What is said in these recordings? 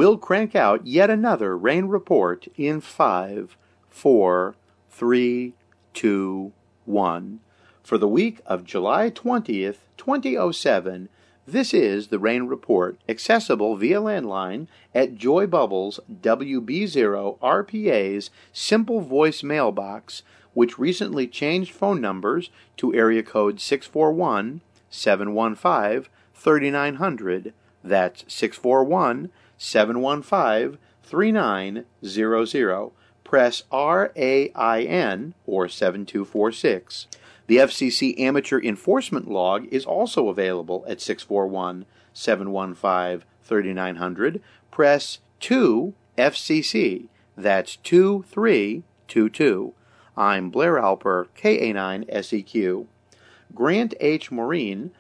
We'll crank out yet another rain report in 5, 4, 3, 2, 1. For the week of July 20th, 2007, this is the Rain Report, accessible via landline at Joy Bubbles WB0 RPA's Simple Voice Mailbox, which recently changed phone numbers to area code 641-715-3900. That's 641-715-3900. Press RAIN or 7246. The FCC Amateur Enforcement Log is also available at 641-715-3900. Press 2 FCC. That's 2322. I'm Blair Alper, KA9SEQ. Grant H. Marine,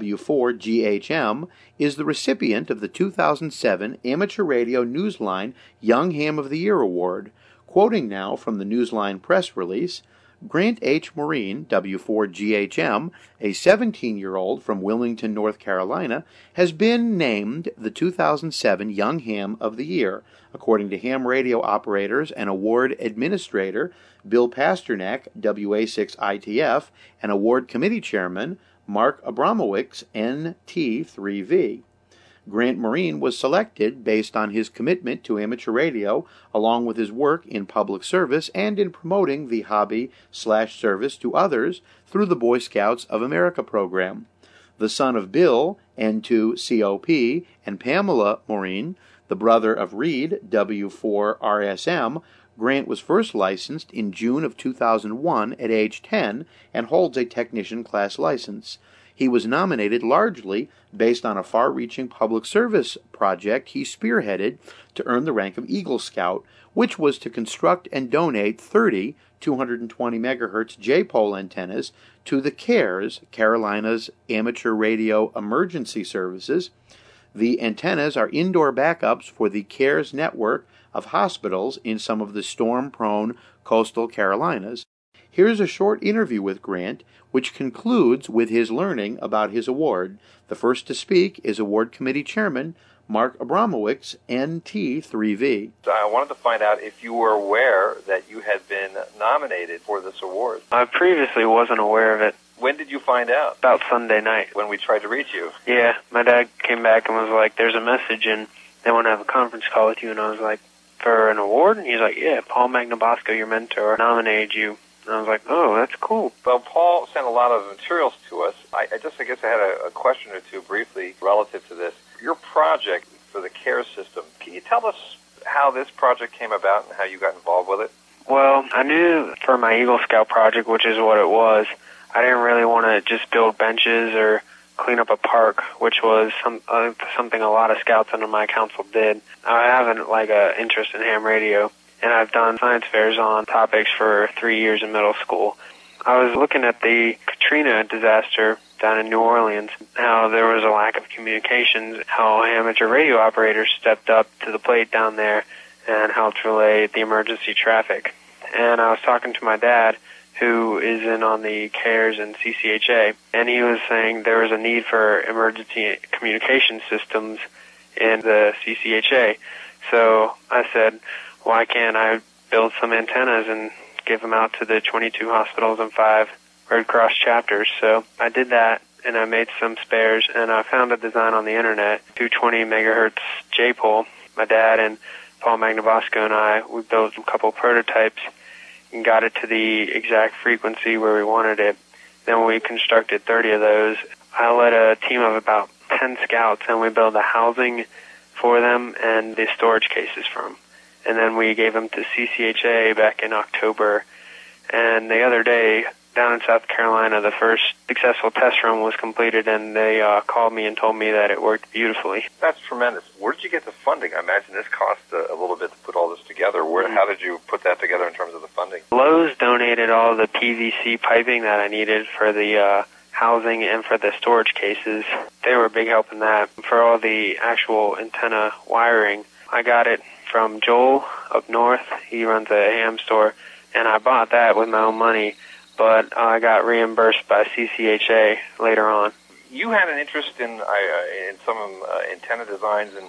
W4GHM, is the recipient of the 2007 Amateur Radio Newsline Young Ham of the Year Award. Quoting now from the Newsline press release, Grant H. Marine, W4GHM, a 17-year-old from Wilmington, North Carolina, has been named the 2007 Young Ham of the Year, according to ham radio operators and award administrator Bill Pasternak, WA6ITF, and award committee chairman Mark Abramowitz, NT3V. Grant Marine was selected based on his commitment to amateur radio, along with his work in public service and in promoting the hobby/service to others through the Boy Scouts of America program. The son of Bill, N2COP, and Pamela Marine, the brother of Reed, W4RSM, Grant was first licensed in June of 2001 at age 10 and holds a technician class license. He was nominated largely based on a far-reaching public service project he spearheaded to earn the rank of Eagle Scout, which was to construct and donate 30 220 MHz J-pole antennas to the CARES, Carolina's Amateur Radio Emergency Services. The antennas are indoor backups for the CARES network of hospitals in some of the storm-prone coastal Carolinas. Here's a short interview with Grant, which concludes with his learning about his award. The first to speak is Award Committee Chairman Mark Abramowitz, NT3V. I wanted to find out if you were aware that you had been nominated for this award. I previously wasn't aware of it. When did you find out? About Sunday night. When we tried to reach you? Yeah, my dad came back and was like, there's a message and they want to have a conference call with you. And I was like, for an award? And he's like, yeah, Paul Magnabosco, your mentor, nominated you. And I was like, oh, that's cool. Well, Paul sent a lot of materials to us. I guess I had a question or two briefly relative to this. Your project for the CARES system, can you tell us how this project came about and how you got involved with it? Well, I knew for my Eagle Scout project, which is what it was, I didn't really want to just build benches or clean up a park, which was something a lot of scouts under my council did. I have an interest in ham radio, and I've done science fairs on topics for 3 years in middle school. I was looking at the Katrina disaster down in New Orleans, how there was a lack of communications, how amateur radio operators stepped up to the plate down there and helped relay the emergency traffic. And I was talking to my dad, who is in on the CARES and CCHA, and he was saying there was a need for emergency communication systems in the CCHA. So I said, why can't I build some antennas and give them out to the 22 hospitals and 5 Red Cross chapters? So I did that, and I made some spares, and I found a design on the internet, 220 megahertz J-pole. My dad and Paul Magnabosco and I, we built a couple prototypes and got it to the exact frequency where we wanted it. Then we constructed 30 of those. I led a team of about 10 scouts, and we built the housing for them and the storage cases for them. And then we gave them to CCHA back in October. And the other day, down in South Carolina, the first successful test run was completed, and they called me and told me that it worked beautifully. That's tremendous. Where did you get the funding? I imagine this cost a little bit to put all this together. How did you put that together in terms of the funding? Lowe's donated all the PVC piping that I needed for the housing and for the storage cases. They were a big help in that. For all the actual antenna wiring, I got it from Joel up north. He runs a ham store, and I bought that with my own money, but I got reimbursed by CCHA later on. You had an interest in some antenna designs, and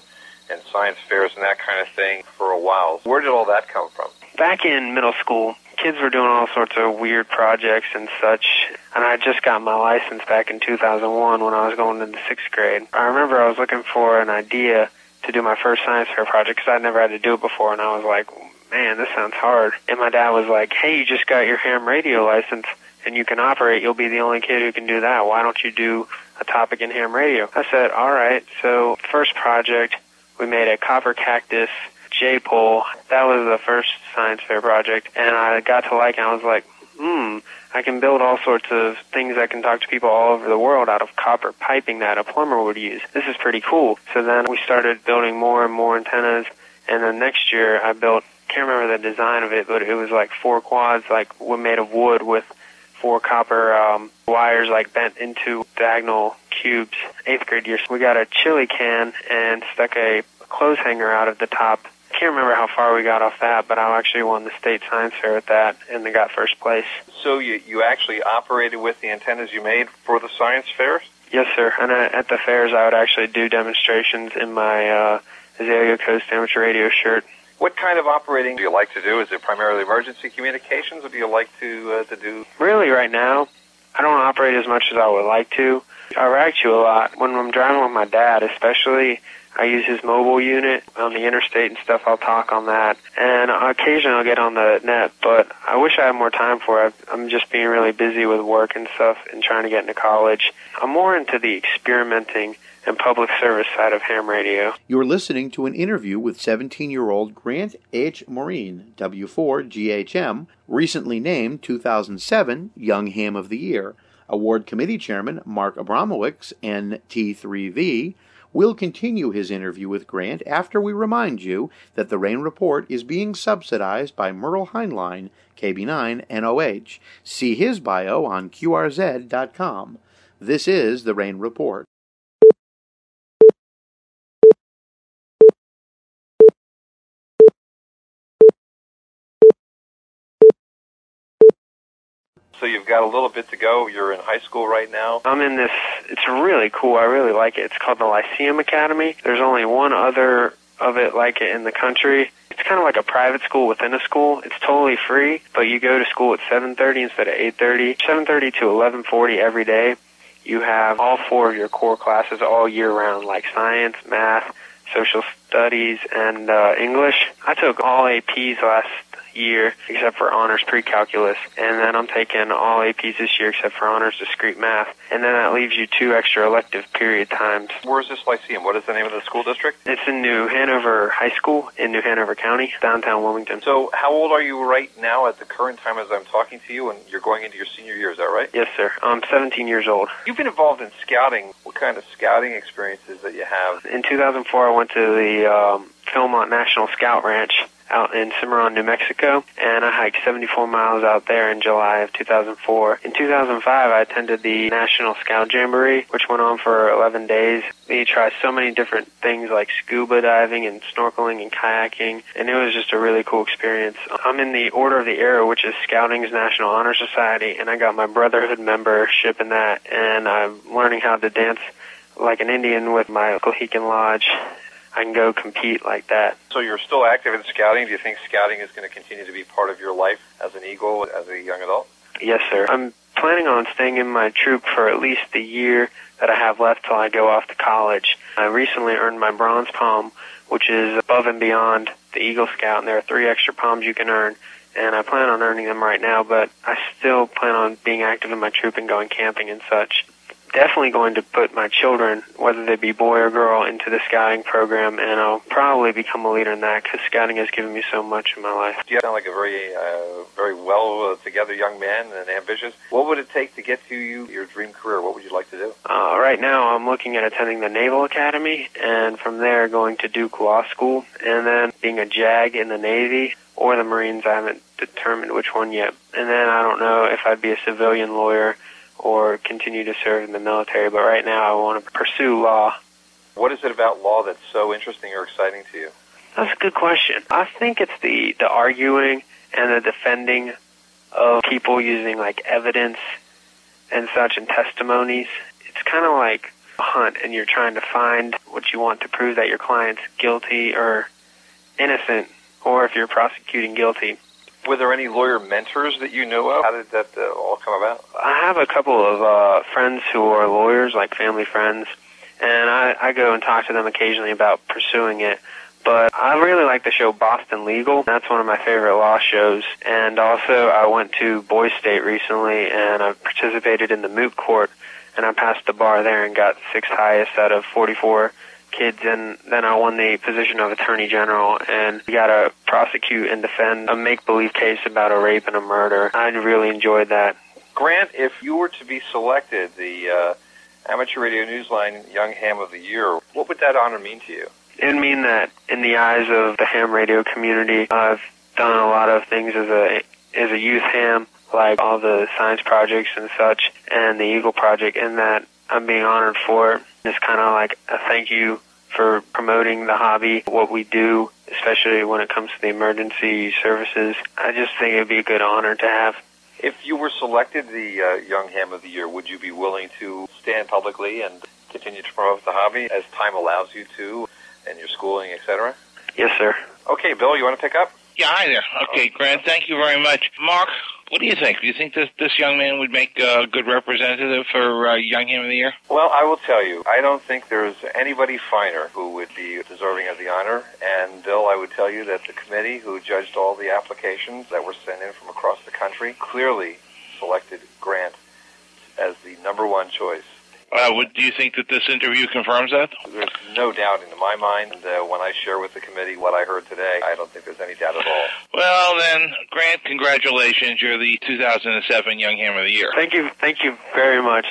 and science fairs and that kind of thing for a while. Where did all that come from? Back in middle school, kids were doing all sorts of weird projects and such, and I just got my license back in 2001 when I was going into 6th grade. I remember I was looking for an idea to do my first science fair project because I'd never had to do it before, and I was like, man, this sounds hard. And my dad was like, hey, you just got your ham radio license, and you can operate. You'll be the only kid who can do that. Why don't you do a topic in ham radio? I said, all right. So first project, we made a copper cactus J-pole. That was the first science fair project, and I got to like it. I was like, I can build all sorts of things that can talk to people all over the world out of copper piping that a plumber would use. This is pretty cool. So then we started building more and more antennas, and then next year I built, can't remember the design of it, but it was like 4 quads, like made of wood with 4 copper wires like bent into diagonal cubes. 8th grade year, we got a chili can and stuck a clothes hanger out of the top. Can't remember how far we got off that, but I actually won the state science fair at that, and they got first place. So you actually operated with the antennas you made for the science fairs? Yes, sir. And at the fairs, I would actually do demonstrations in my Azalea Coast Amateur Radio shirt. What kind of operating do you like to do? Is it primarily emergency communications, or do you like to do... Really, right now, I don't operate as much as I would like to. I rag you a lot. When I'm driving with my dad, especially, I use his mobile unit on the interstate and stuff. I'll talk on that. And occasionally I'll get on the net, but I wish I had more time for it. I'm just being really busy with work and stuff and trying to get into college. I'm more into the experimenting and public service side of ham radio. You're listening to an interview with 17-year-old Grant H. Maureen, W4GHM, recently named 2007 Young Ham of the Year. Award Committee Chairman Mark Abramowitz, NT3V, will continue his interview with Grant after we remind you that the Rain Report is being subsidized by Merle Heinlein, KB9NOH. See his bio on QRZ.com. This is the Rain Report. So you've got a little bit to go. You're in high school right now. I'm in this, it's really cool. I really like it. It's called the Lyceum Academy. There's only one other of it like it in the country. It's kind of like a private school within a school. It's totally free, but you go to school at 7:30 instead of 8:30. 7:30 to 11:40 every day. You have all 4 of your core classes all year round, like science, math, social studies, and English. I took all APs last year except for honors pre-calculus, and then I'm taking all APs this year except for honors discrete math, and then that leaves you 2 extra elective period times. Where is this Lyceum? What is the name of the school district? It's in New Hanover High School in New Hanover County, downtown Wilmington. So how old are you right now at the current time as I'm talking to you, and you're going into your senior year, is that right? Yes, sir. I'm 17 years old. You've been involved in scouting. What kind of scouting experiences that you have? In 2004, I went to the Philmont National Scout Ranch out in Cimarron, New Mexico, and I hiked 74 miles out there in July of 2004. In 2005, I attended the National Scout Jamboree, which went on for 11 days. We tried so many different things like scuba diving and snorkeling and kayaking, and it was just a really cool experience. I'm in the Order of the Arrow, which is Scouting's National Honor Society, and I got my Brotherhood membership in that, and I'm learning how to dance like an Indian with my Cohican Lodge. I can go compete like that. So you're still active in scouting. Do you think scouting is going to continue to be part of your life as an Eagle, as a young adult? Yes, sir. I'm planning on staying in my troop for at least the year that I have left till I go off to college. I recently earned my Bronze Palm, which is above and beyond the Eagle Scout, and there are 3 extra palms you can earn, and I plan on earning them right now, but I still plan on being active in my troop and going camping and such. Definitely going to put my children, whether they be boy or girl, into the scouting program, and I'll probably become a leader in that because scouting has given me so much in my life. You sound like a very well together young man and ambitious. What would it take to get to your dream career? What would you like to do? Right now, I'm looking at attending the Naval Academy, and from there going to Duke Law School, and then being a JAG in the Navy or the Marines. I haven't determined which one yet. And then I don't know if I'd be a civilian lawyer or continue to serve in the military, but right now I want to pursue law. What is it about law that's so interesting or exciting to you? That's a good question. I think it's the arguing and the defending of people using like evidence and such and testimonies. It's kind of like hunt and you're trying to find what you want to prove that your client's guilty or innocent, or if you're prosecuting guilty. Were there any lawyer mentors that you knew of? How did that all come about? I have a couple of friends who are lawyers, like family friends, and I go and talk to them occasionally about pursuing it. But I really like the show Boston Legal. That's one of my favorite law shows. And also I went to Boise State recently, and I participated in the moot court, and I passed the bar there and got 6th highest out of 44 kids, and then I won the position of Attorney General, and we got to prosecute and defend a make-believe case about a rape and a murder. I really enjoyed that. Grant, if you were to be selected the Amateur Radio Newsline Young Ham of the Year, what would that honor mean to you? It would mean that in the eyes of the ham radio community, I've done a lot of things as a youth ham, like all the science projects and such, and the Eagle Project, and that I'm being honored for it. It's kind of like a thank you for promoting the hobby, what we do, especially when it comes to the emergency services. I just think it would be a good honor to have. If you were selected the Young Ham of the Year, would you be willing to stand publicly and continue to promote the hobby as time allows you to, and your schooling, etc.? Yes, sir. Okay, Bill, you want to pick up? Yeah, hi there. Okay, Grant, thank you very much. Mark, what do you think? Do you think this young man would make a good representative for Young Ham of the Year? Well, I will tell you, I don't think there's anybody finer who would be deserving of the honor. And, Bill, I would tell you that the committee who judged all the applications that were sent in from across the country clearly selected Grant as the number one choice. Do you think that this interview confirms that? There's no doubt in my mind. When I share with the committee what I heard today, I don't think there's any doubt at all. Well, then, Grant, congratulations. You're the 2007 Young Ham of the Year. Thank you very much.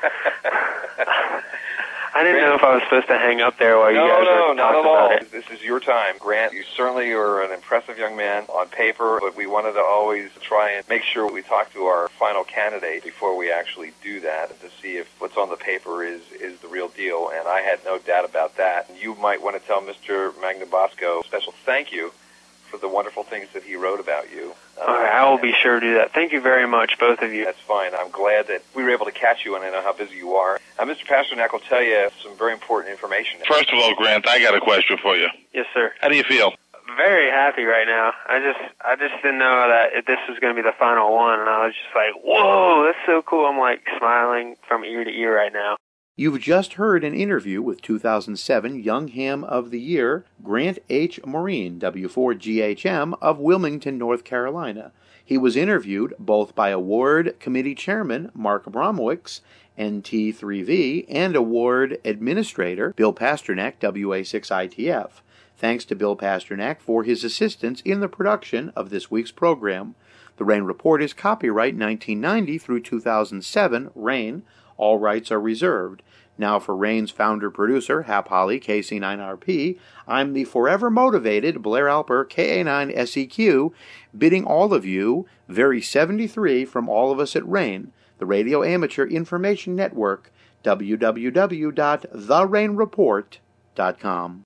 I didn't know if I was supposed to hang up there while you guys were talking about it. This is your time. Grant, you certainly are an impressive young man on paper, but we wanted to always try and make sure we talk to our final candidate before we actually do that, and to see if what's on the paper is the real deal, and I had no doubt about that. You might want to tell Mr. Magnabosco a special thank you for the wonderful things that he wrote about you. I will be sure to do that. Thank you very much, both of you. That's fine. I'm glad that we were able to catch you, and I know how busy you are. Mr. Pasternak will tell you some very important information. First of all, Grant, I got a question for you. Yes, sir. How do you feel? Very happy right now. I just didn't know that this was going to be the final one, and I was just like, whoa, that's so cool. I'm like smiling from ear to ear right now. You've just heard an interview with 2007 Young Ham of the Year, Grant H. Marine, W4GHM of Wilmington, North Carolina. He was interviewed both by Award Committee Chairman Mark Abramowitz, NT3V, and Award Administrator Bill Pasternak, WA6ITF. Thanks to Bill Pasternak for his assistance in the production of this week's program. The Rain Report is copyright 1990 through 2007, Rain. All rights are reserved. Now for Rain's founder-producer, Hap Holly, KC9RP, I'm the forever motivated Blair Alper, KA9SEQ, bidding all of you, very 73 from all of us at Rain, the Radio Amateur Information Network, www.therainreport.com.